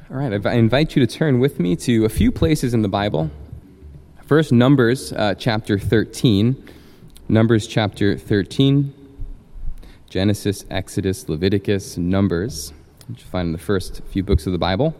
All right, I invite you to turn with me to a few places in the Bible. First, Numbers chapter 13. Numbers chapter 13. Genesis, Exodus, Leviticus, Numbers, which you find in the first few books of the Bible.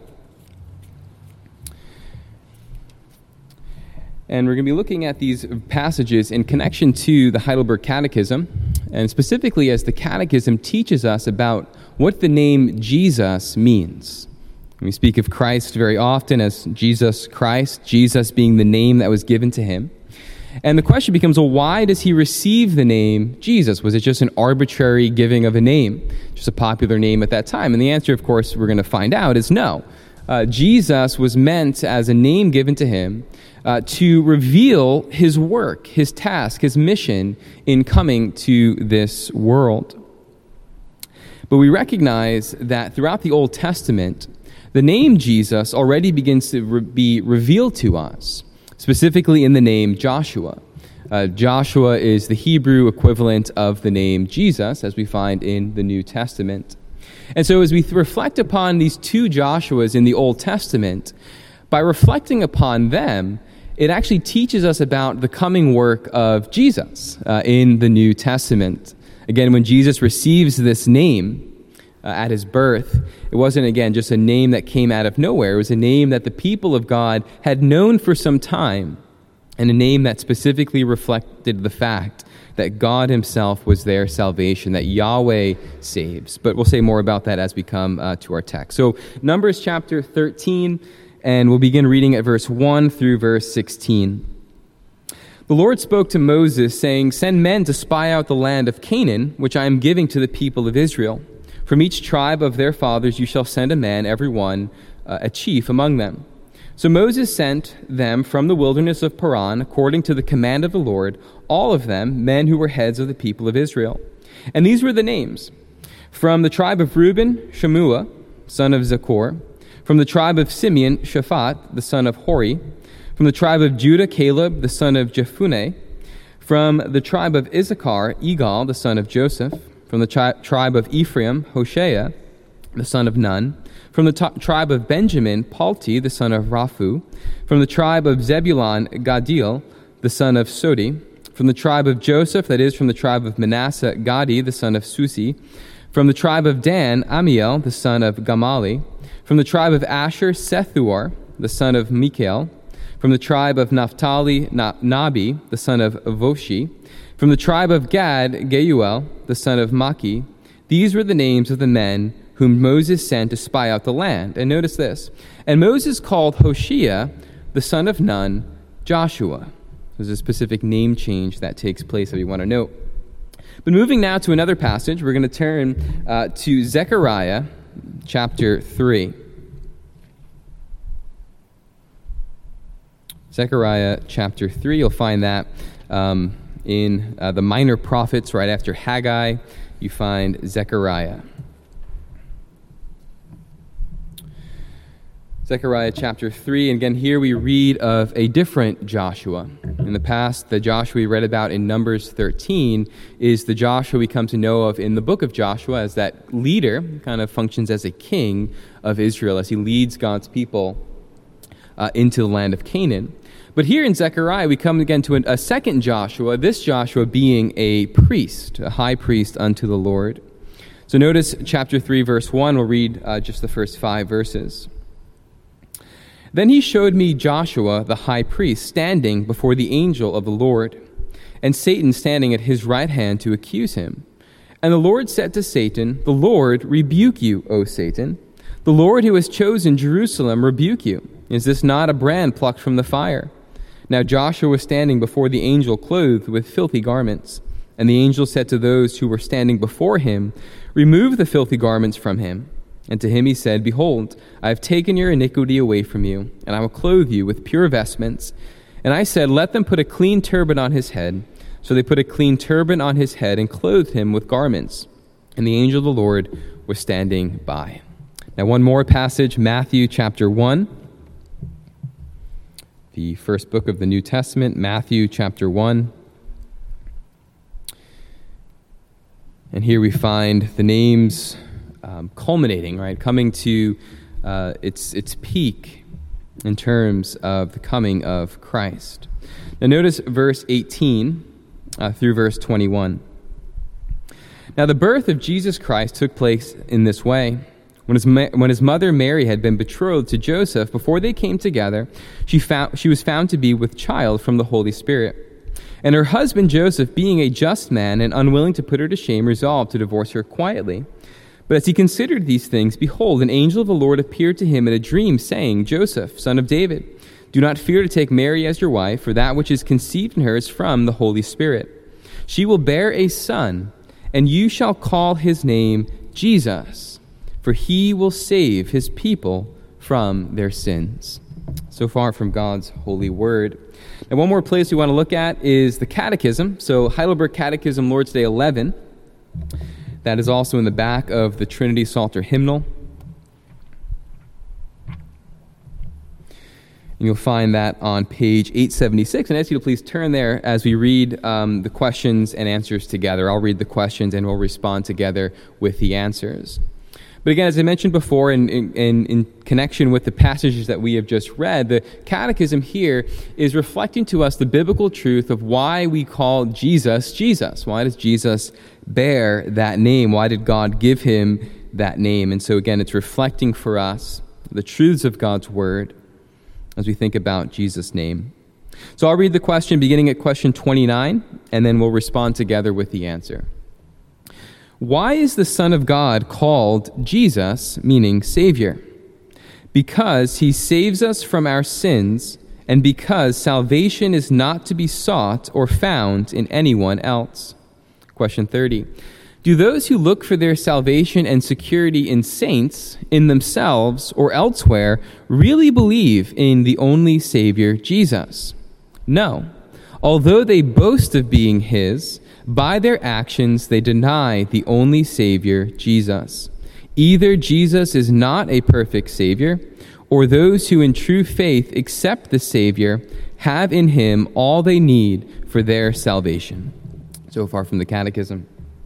And we're going to be looking at these passages in connection to the Heidelberg Catechism, and specifically as the Catechism teaches us about what the name Jesus means. We speak of Christ very often as Jesus Christ, Jesus being the name that was given to him. And the question becomes, well, why does he receive the name Jesus? Was it just an arbitrary giving of a name, just a popular name at that time? And the answer, of course, we're going to find out is no. Jesus was meant as a name given to him to reveal his work, his task, his mission in coming to this world. But we recognize that throughout the Old Testament, the name Jesus already begins to be revealed to us, specifically in the name Joshua. Joshua is the Hebrew equivalent of the name Jesus, as we find in the New Testament. And so as we reflect upon these two Joshuas in the Old Testament, by reflecting upon them, it actually teaches us about the coming work of Jesus in the New Testament. Again, when Jesus receives this name at his birth, it wasn't, again, just a name that came out of nowhere. It was a name that the people of God had known for some time, and a name that specifically reflected the fact that God himself was their salvation, that Yahweh saves. But we'll say more about that as we come to our text. So Numbers chapter 13, and we'll begin reading at verse 1 through verse 16. The Lord spoke to Moses, saying, "Send men to spy out the land of Canaan, which I am giving to the people of Israel. From each tribe of their fathers you shall send a man, every one a chief among them." So Moses sent them from the wilderness of Paran, according to the command of the Lord, all of them men who were heads of the people of Israel. And these were the names: from the tribe of Reuben, Shemua, son of Zaccur; from the tribe of Simeon, Shaphat, the son of Hori; from the tribe of Judah, Caleb, the son of Jephunneh; from the tribe of Issachar, Igal, the son of Joseph; from the tribe of Ephraim, Hoshea, the son of Nun; from the tribe of Benjamin, Palti, the son of Raphu; from the tribe of Zebulun, Gaddiel, the son of Sodi; from the tribe of Joseph, that is, from the tribe of Manasseh, Gadi, the son of Susi; from the tribe of Dan, Amiel, the son of Gamali; from the tribe of Asher, Sethuar, the son of Mikael; from the tribe of Naphtali, Nabi, the son of Voshi; from the tribe of Gad, Geuel, the son of Maki. These were the names of the men whom Moses sent to spy out the land. And notice this: and Moses called Hoshea, the son of Nun, Joshua. There's a specific name change that takes place that we want to note. But moving now to another passage, we're going to turn to Zechariah chapter 3. Zechariah chapter 3, you'll find that in the minor prophets. Right after Haggai, you find Zechariah. Zechariah chapter 3, and again here we read of a different Joshua. In the past, the Joshua we read about in Numbers 13 is the Joshua we come to know of in the book of Joshua as that leader, kind of functions as a king of Israel as he leads God's people into the land of Canaan. But here in Zechariah, we come again to a second Joshua, this Joshua being a priest, a high priest unto the Lord. So notice chapter 3, verse 1. We'll read just the first 5 verses. "Then he showed me Joshua, the high priest, standing before the angel of the Lord, and Satan standing at his right hand to accuse him. And the Lord said to Satan, 'The Lord rebuke you, O Satan. The Lord who has chosen Jerusalem rebuke you. Is this not a brand plucked from the fire?' Now Joshua was standing before the angel clothed with filthy garments. And the angel said to those who were standing before him, 'Remove the filthy garments from him.' And to him he said, 'Behold, I have taken your iniquity away from you, and I will clothe you with pure vestments.' And I said, 'Let them put a clean turban on his head.' So they put a clean turban on his head and clothed him with garments. And the angel of the Lord was standing by." Now one more passage, Matthew chapter 1. The first book of the New Testament, Matthew chapter 1. And here we find the names culminating, right, coming to its peak in terms of the coming of Christ. Now notice verse 18 through verse 21. Now the birth of Jesus Christ took place in this way. When his mother Mary had been betrothed to Joseph, before they came together, she was found to be with child from the Holy Spirit. And her husband Joseph, being a just man and unwilling to put her to shame, resolved to divorce her quietly. But as he considered these things, behold, an angel of the Lord appeared to him in a dream, saying, Joseph, son of David, do not fear to take Mary as your wife, for that which is conceived in her is from the Holy Spirit. She will bear a son, and you shall call his name Jesus, for he will save his people from their sins. So far from God's holy word. Now, one more place we want to look at is the Catechism. So, Heidelberg Catechism, Lord's Day 11. That is also in the back of the Trinity Psalter hymnal. And you'll find that on page 876. And I ask you to please turn there as we read the questions and answers together. I'll read the questions and we'll respond together with the answers. But again, as I mentioned before, in connection with the passages that we have just read, the Catechism here is reflecting to us the biblical truth of why we call Jesus, Jesus. Why does Jesus bear that name? Why did God give him that name? And so again, it's reflecting for us the truths of God's word as we think about Jesus' name. So I'll read the question beginning at question 29, and then we'll respond together with the answer. Why is the Son of God called Jesus, meaning Savior? Because he saves us from our sins, and because salvation is not to be sought or found in anyone else. Question 30. Do those who look for their salvation and security in saints, in themselves, or elsewhere, really believe in the only Savior, Jesus? No. Although they boast of being his, by their actions they deny the only Savior, Jesus. Either Jesus is not a perfect Savior, or those who in true faith accept the Savior have in him all they need for their salvation. So far from the Catechism.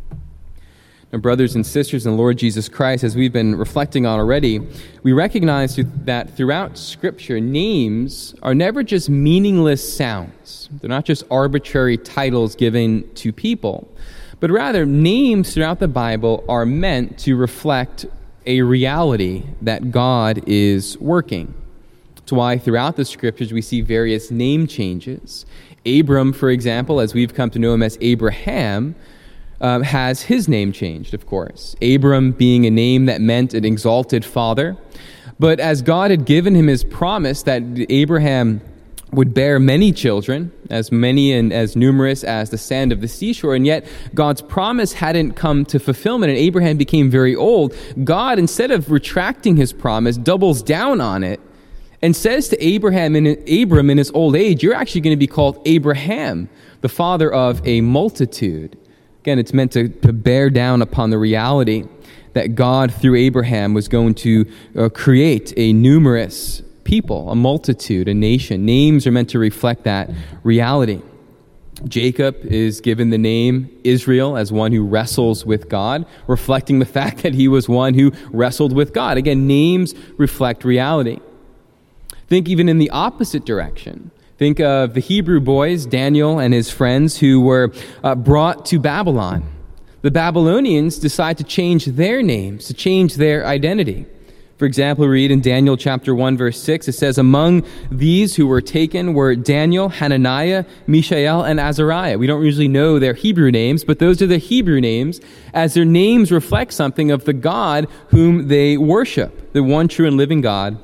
Now, brothers and sisters in the Lord Jesus Christ, as we've been reflecting on already, we recognize that throughout Scripture, names are never just meaningless sounds. They're not just arbitrary titles given to people, but rather names throughout the Bible are meant to reflect a reality that God is working. That's why throughout the Scriptures we see various name changes. Abram, for example, as we've come to know him as Abraham, has his name changed, of course. Abram being a name that meant an exalted father. But as God had given him his promise that Abraham would bear many children, as many and as numerous as the sand of the seashore, and yet God's promise hadn't come to fulfillment, and Abraham became very old, God, instead of retracting his promise, doubles down on it and says to Abram in his old age, you're actually going to be called Abraham, the father of a multitude. Again, it's meant to bear down upon the reality that God, through Abraham, was going to create a numerous people, a multitude, a nation. Names are meant to reflect that reality. Jacob is given the name Israel as one who wrestles with God, reflecting the fact that he was one who wrestled with God. Again, names reflect reality. Think even in the opposite direction. Think of the Hebrew boys, Daniel and his friends, who were brought to Babylon. The Babylonians decide to change their names, to change their identity. For example, we read in Daniel chapter 1, verse 6, it says, among these who were taken were Daniel, Hananiah, Mishael, and Azariah. We don't usually know their Hebrew names, but those are the Hebrew names, as their names reflect something of the God whom they worship, the one true and living God.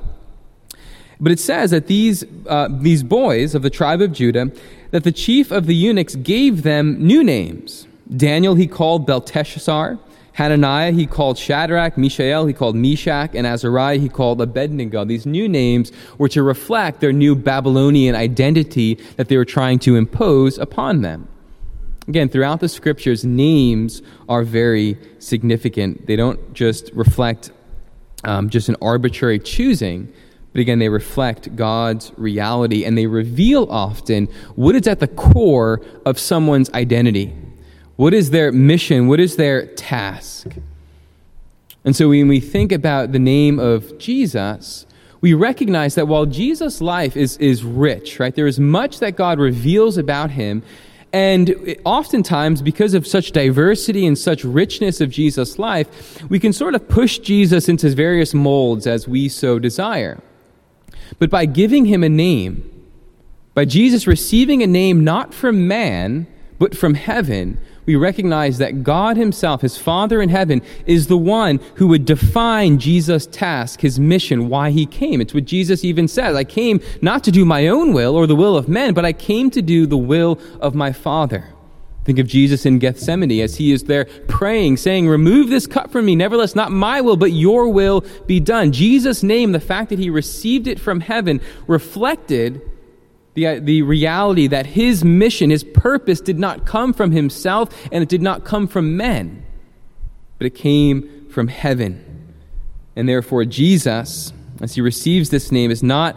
But it says that these boys of the tribe of Judah, that the chief of the eunuchs gave them new names. Daniel he called Belteshazzar. Hananiah he called Shadrach. Mishael he called Meshach. And Azariah he called Abednego. These new names were to reflect their new Babylonian identity that they were trying to impose upon them. Again, throughout the Scriptures, names are very significant. They don't just reflect just an arbitrary choosing, but again, they reflect God's reality, and they reveal often what is at the core of someone's identity. What is their mission? What is their task? And so when we think about the name of Jesus, we recognize that while Jesus' life is rich, right? There is much that God reveals about him. And oftentimes, because of such diversity and such richness of Jesus' life, we can sort of push Jesus into various molds as we so desire. But by giving him a name, by Jesus receiving a name not from man, but from heaven, we recognize that God himself, his Father in heaven, is the one who would define Jesus' task, his mission, why he came. It's what Jesus even says. I came not to do my own will or the will of men, but I came to do the will of my Father. Think of Jesus in Gethsemane as he is there praying, saying, remove this cup from me. Nevertheless, not my will, but your will be done. Jesus' name, the fact that he received it from heaven, reflected the reality that his mission, his purpose did not come from himself and it did not come from men, but it came from heaven. And therefore Jesus, as he receives this name, is not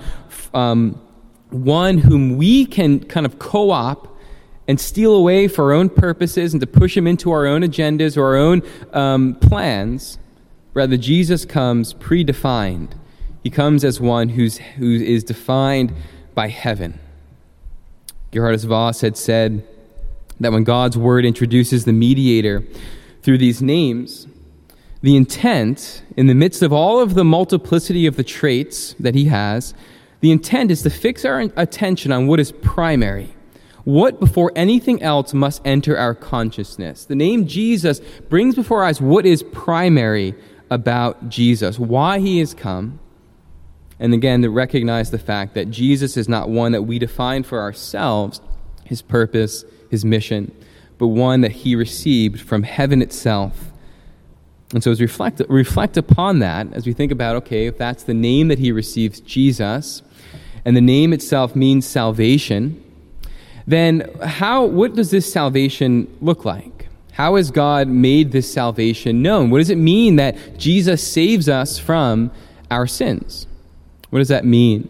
one whom we can kind of co-opt and steal away for our own purposes and to push him into our own agendas or our own plans. Rather, Jesus comes predefined. He comes as one who is defined by heaven. Geerhardus Vos had said that when God's word introduces the mediator through these names, the intent, in the midst of all of the multiplicity of the traits that he has, the intent is to fix our attention on what is primary. What, before anything else, must enter our consciousness? The name Jesus brings before our eyes what is primary about Jesus, why he has come. And again, to recognize the fact that Jesus is not one that we define for ourselves, his purpose, his mission, but one that he received from heaven itself. And so as we reflect upon that, as we think about, okay, if that's the name that he receives, Jesus, and the name itself means salvation, then what does this salvation look like? How has God made this salvation known? What does it mean that Jesus saves us from our sins? What does that mean?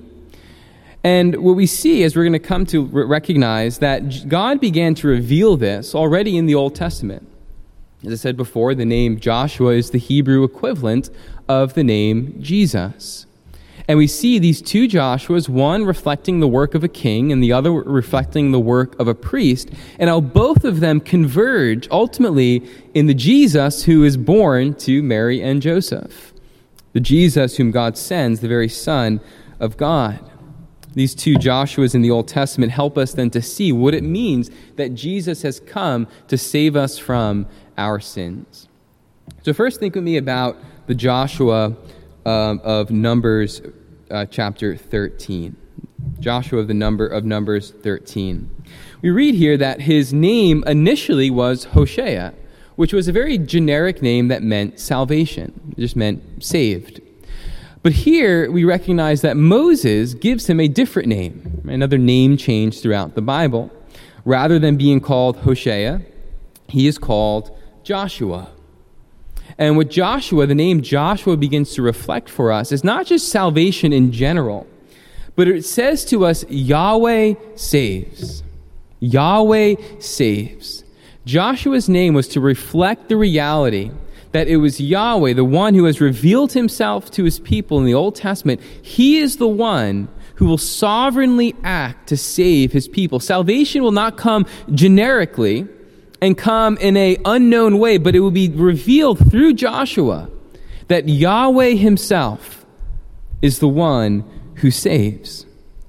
And what we see as we're going to come to recognize that God began to reveal this already in the Old Testament. As I said before, the name Joshua is the Hebrew equivalent of the name Jesus. And we see these two Joshuas, one reflecting the work of a king and the other reflecting the work of a priest, and how both of them converge ultimately in the Jesus who is born to Mary and Joseph. The Jesus whom God sends, the very Son of God. These two Joshuas in the Old Testament help us then to see what it means that Jesus has come to save us from our sins. So first think with me about the Joshua of Numbers chapter 13. Joshua of Numbers 13. We read here that his name initially was Hoshea, which was a very generic name that meant salvation. It just meant saved. But here we recognize that Moses gives him a different name, another name change throughout the Bible. Rather than being called Hoshea, he is called Joshua. And with Joshua, the name Joshua begins to reflect for us is not just salvation in general, but it says to us, Yahweh saves. Yahweh saves. Joshua's name was to reflect the reality that it was Yahweh, the one who has revealed himself to his people in the Old Testament. He is the one who will sovereignly act to save his people. Salvation will not come generically and come in an unknown way, but it will be revealed through Joshua that Yahweh himself is the one who saves.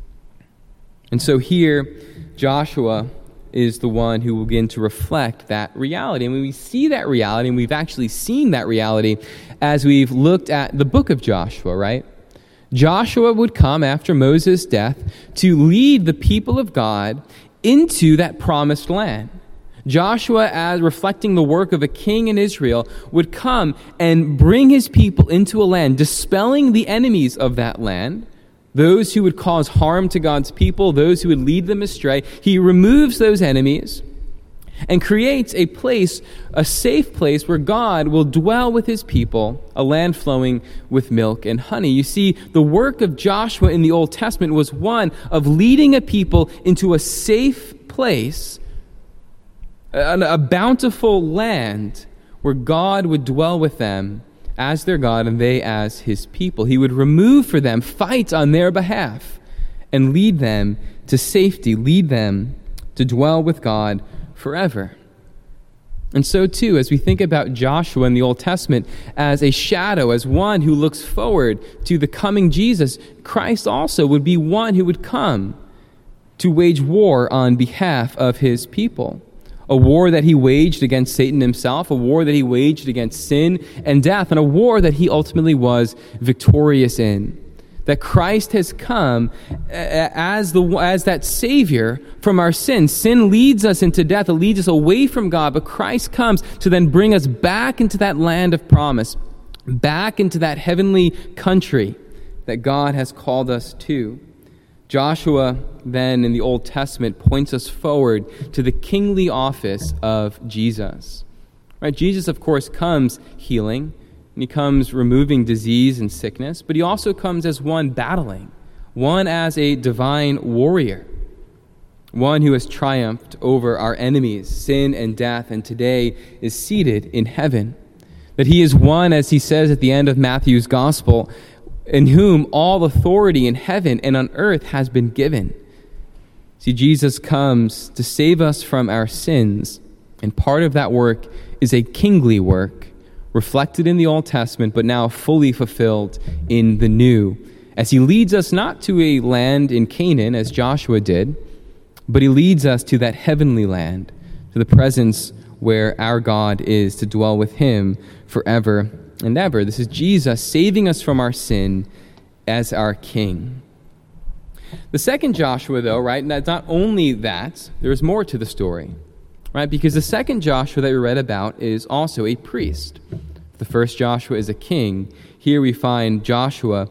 And so here, Joshua is the one who will begin to reflect that reality. And when we see that reality, and we've actually seen that reality as we've looked at the book of Joshua, right? Joshua would come after Moses' death to lead the people of God into that promised land. Joshua, as reflecting the work of a king in Israel, would come and bring his people into a land, dispelling the enemies of that land, those who would cause harm to God's people, those who would lead them astray. He removes those enemies and creates a place, a safe place where God will dwell with his people, a land flowing with milk and honey. You see, the work of Joshua in the Old Testament was one of leading a people into a safe place, a bountiful land where God would dwell with them as their God and they as his people. He would remove for them, fight on their behalf, and lead them to safety, lead them to dwell with God forever. And so too, as we think about Joshua in the Old Testament as a shadow, as one who looks forward to the coming Jesus, Christ also would be one who would come to wage war on behalf of his people. A war that he waged against Satan himself, a war that he waged against sin and death, and a war that he ultimately was victorious in. That Christ has come as that Savior from our sins. Sin leads us into death. It leads us away from God. But Christ comes to then bring us back into that land of promise, back into that heavenly country that God has called us to. Joshua then in the Old Testament points us forward to the kingly office of Jesus. Right? Jesus, of course, comes healing. And he comes removing disease and sickness, but he also comes as one battling, one as a divine warrior, one who has triumphed over our enemies, sin and death, and today is seated in heaven. That he is one, as he says at the end of Matthew's gospel, in whom all authority in heaven and on earth has been given. See, Jesus comes to save us from our sins, and part of that work is a kingly work, reflected in the Old Testament, but now fully fulfilled in the New, as he leads us not to a land in Canaan, as Joshua did, but he leads us to that heavenly land, to the presence where our God is, to dwell with him forever and ever. This is Jesus saving us from our sin as our King. The second Joshua, though, right, not only that, there's more to the story. Right? Because the second Joshua that we read about is also a priest. The first Joshua is a king. Here we find Joshua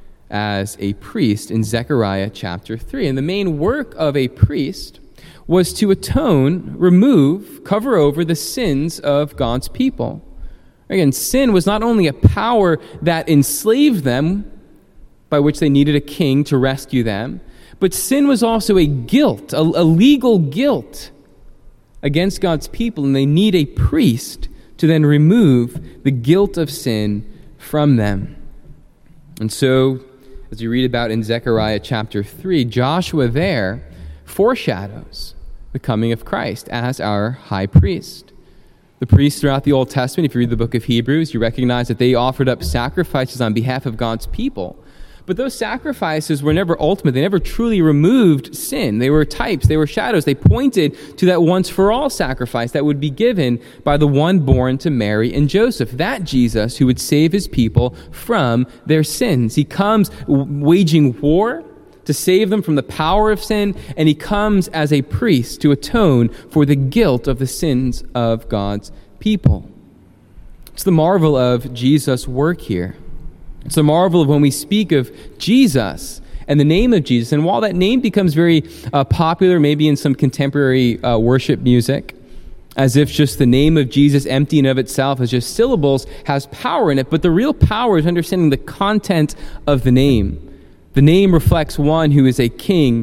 as a priest in Zechariah chapter 3. And the main work of a priest was to atone, remove, cover over the sins of God's people. Again, sin was not only a power that enslaved them, by which they needed a king to rescue them, but sin was also a guilt, a legal guilt against God's people, and they need a priest to then remove the guilt of sin from them. And so, as we read about in Zechariah chapter 3, Joshua there foreshadows the coming of Christ as our high priest. The priests throughout the Old Testament, if you read the book of Hebrews, you recognize that they offered up sacrifices on behalf of God's people. But those sacrifices were never ultimate. They never truly removed sin. They were types. They were shadows. They pointed to that once-for-all sacrifice that would be given by the one born to Mary and Joseph, that Jesus who would save his people from their sins. He comes waging war to save them from the power of sin, and he comes as a priest to atone for the guilt of the sins of God's people. It's the marvel of Jesus' work here. It's a marvel of when we speak of Jesus and the name of Jesus. And while that name becomes very popular, maybe in some contemporary worship music, as if just the name of Jesus, empty and of itself, as just syllables, has power in it. But the real power is understanding the content of the name. The name reflects one who is a king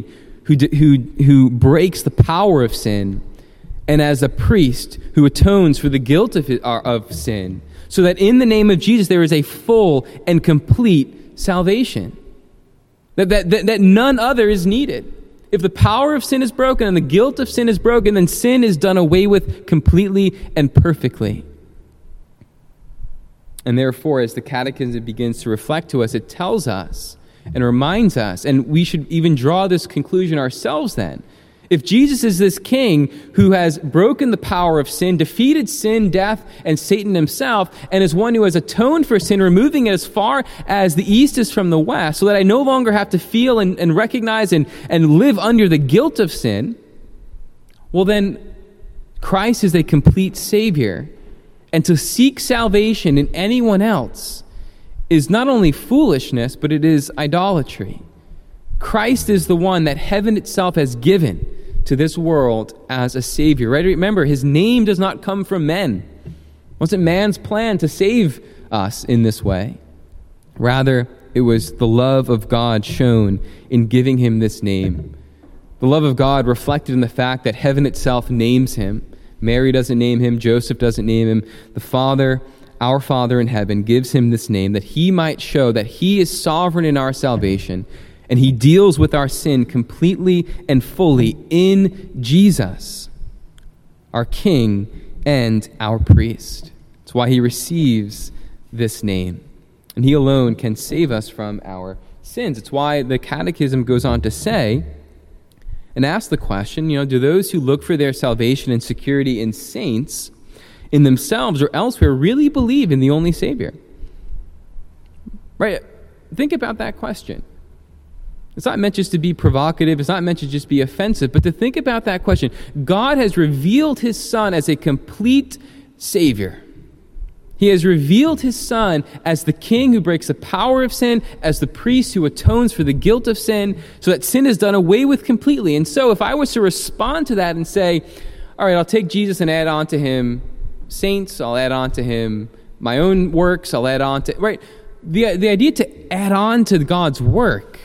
who breaks the power of sin, and as a priest who atones for the guilt of sin, so that in the name of Jesus there is a full and complete salvation. That none other is needed. If the power of sin is broken and the guilt of sin is broken, then sin is done away with completely and perfectly. And therefore, as the Catechism begins to reflect to us, it tells us and reminds us, and we should even draw this conclusion ourselves then. If Jesus is this king who has broken the power of sin, defeated sin, death, and Satan himself, and is one who has atoned for sin, removing it as far as the east is from the west, so that I no longer have to feel and recognize and live under the guilt of sin, well then, Christ is a complete Savior. And to seek salvation in anyone else is not only foolishness, but it is idolatry. Christ is the one that heaven itself has given to this world as a Savior. Right? Remember, his name does not come from men. It wasn't man's plan to save us in this way. Rather, it was the love of God shown in giving him this name. The love of God reflected in the fact that heaven itself names him. Mary doesn't name him. Joseph doesn't name him. The Father our Father in heaven gives him this name, that he might show that he is sovereign in our salvation, and he deals with our sin completely and fully in Jesus, our King and our priest. That's why he receives this name. And he alone can save us from our sins. It's why the Catechism goes on to say and ask the question, do those who look for their salvation and security in saints, in themselves or elsewhere, really believe in the only Savior? Right? Think about that question. It's not meant just to be provocative. It's not meant to just be offensive, but to think about that question. God has revealed his Son as a complete Savior. He has revealed his Son as the King who breaks the power of sin, as the priest who atones for the guilt of sin, so that sin is done away with completely. And so if I was to respond to that and say, all right, I'll take Jesus and add on to him saints, I'll add on to him my own works, I'll add on to, right? The idea to add on to God's work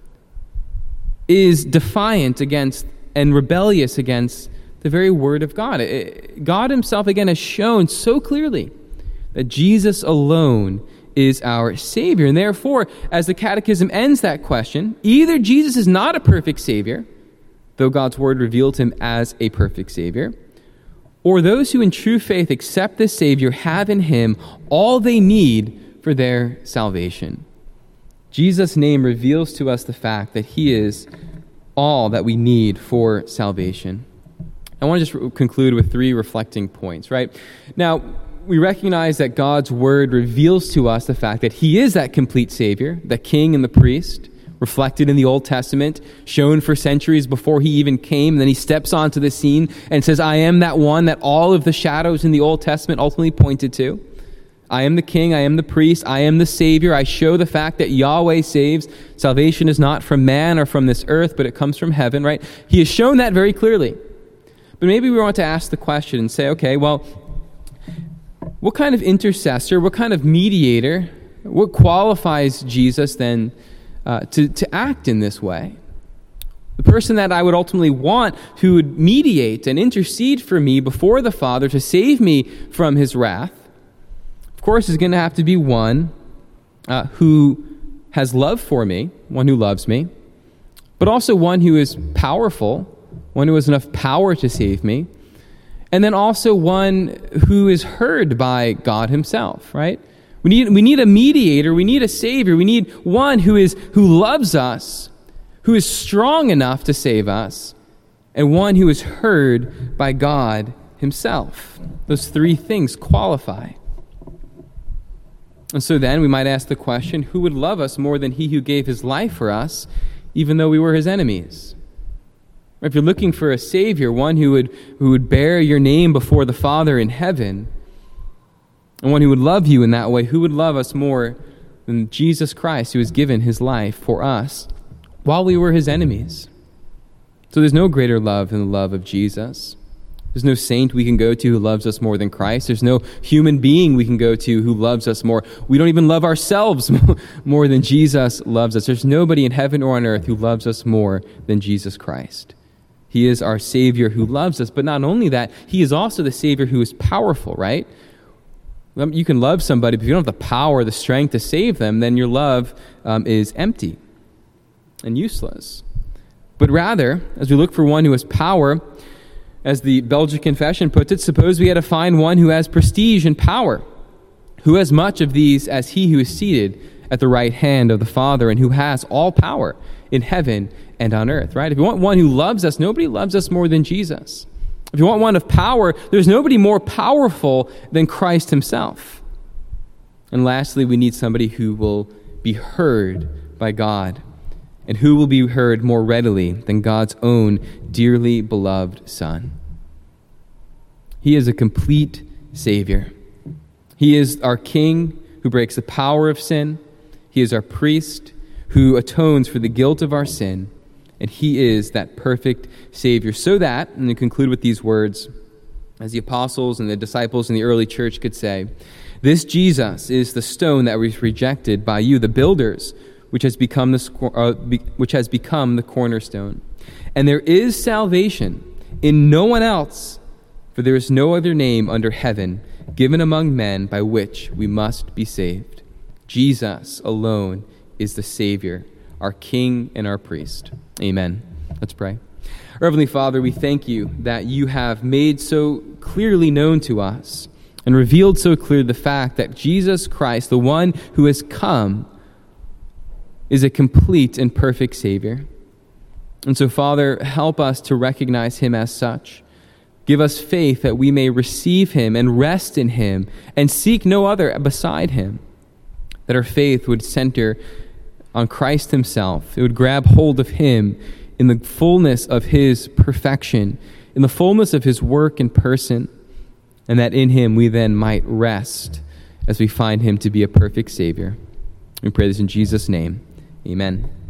is defiant against and rebellious against the very word of God. God himself, again, has shown so clearly that Jesus alone is our Savior. And therefore, as the Catechism ends that question, either Jesus is not a perfect Savior, though God's word revealed him as a perfect Savior, or those who in true faith accept this Savior have in him all they need for their salvation. Jesus' name reveals to us the fact that he is all that we need for salvation. I want to just conclude with 3 reflecting points, right? Now, we recognize that God's word reveals to us the fact that he is that complete Savior, the King and the priest, reflected in the Old Testament, shown for centuries before he even came. And then he steps onto the scene and says, I am that one that all of the shadows in the Old Testament ultimately pointed to. I am the King, I am the priest, I am the Savior. I show the fact that Yahweh saves. Salvation is not from man or from this earth, but it comes from heaven, right? He has shown that very clearly. But maybe we want to ask the question and say, okay, well, what kind of intercessor, what kind of mediator, what qualifies Jesus then to act in this way? The person that I would ultimately want who would mediate and intercede for me before the Father to save me from his wrath, of course, is going to have to be one who has love for me, one who loves me, but also one who is powerful, one who has enough power to save me, and then also one who is heard by God himself, right? We need a mediator, we need a Savior, we need one who loves us, who is strong enough to save us, and one who is heard by God himself. Those 3 things qualify. And so then we might ask the question, who would love us more than he who gave his life for us, even though we were his enemies? If you're looking for a Savior, one who would bear your name before the Father in heaven, and one who would love you in that way, who would love us more than Jesus Christ, who has given his life for us while we were his enemies? So there's no greater love than the love of Jesus. There's no saint we can go to who loves us more than Christ. There's no human being we can go to who loves us more. We don't even love ourselves more than Jesus loves us. There's nobody in heaven or on earth who loves us more than Jesus Christ. He is our Savior who loves us, but not only that, he is also the Savior who is powerful, right? You can love somebody, but if you don't have the power, the strength to save them, then your love is empty and useless. But rather, as we look for one who has power, as the Belgic Confession puts it, suppose we had to find one who has prestige and power, who has much of these as he who is seated at the right hand of the Father and who has all power in heaven and on earth, right? If you want one who loves us, nobody loves us more than Jesus. If you want one of power, there's nobody more powerful than Christ himself. And lastly, we need somebody who will be heard by God, and who will be heard more readily than God's own dearly beloved Son. He is a complete Savior. He is our King who breaks the power of sin. He is our priest who atones for the guilt of our sin. And he is that perfect Savior. So that, and to conclude with these words, as the apostles and the disciples in the early church could say, this Jesus is the stone that was rejected by you, the builders, which has become the cornerstone. And there is salvation in no one else, For there is no other name under heaven given among men by which we must be saved. Jesus alone is the Savior, our King and our priest. Amen. Let's pray. Our Heavenly Father, we thank you that you have made so clearly known to us and revealed so clearly the fact that Jesus Christ, the one who has come, is a complete and perfect Savior. And so, Father, help us to recognize him as such. Give us faith that we may receive him and rest in him and seek no other beside him. That our faith would center on Christ himself. It would grab hold of him in the fullness of his perfection, in the fullness of his work and person, and that in him we then might rest as we find him to be a perfect Savior. We pray this in Jesus' name. Amen.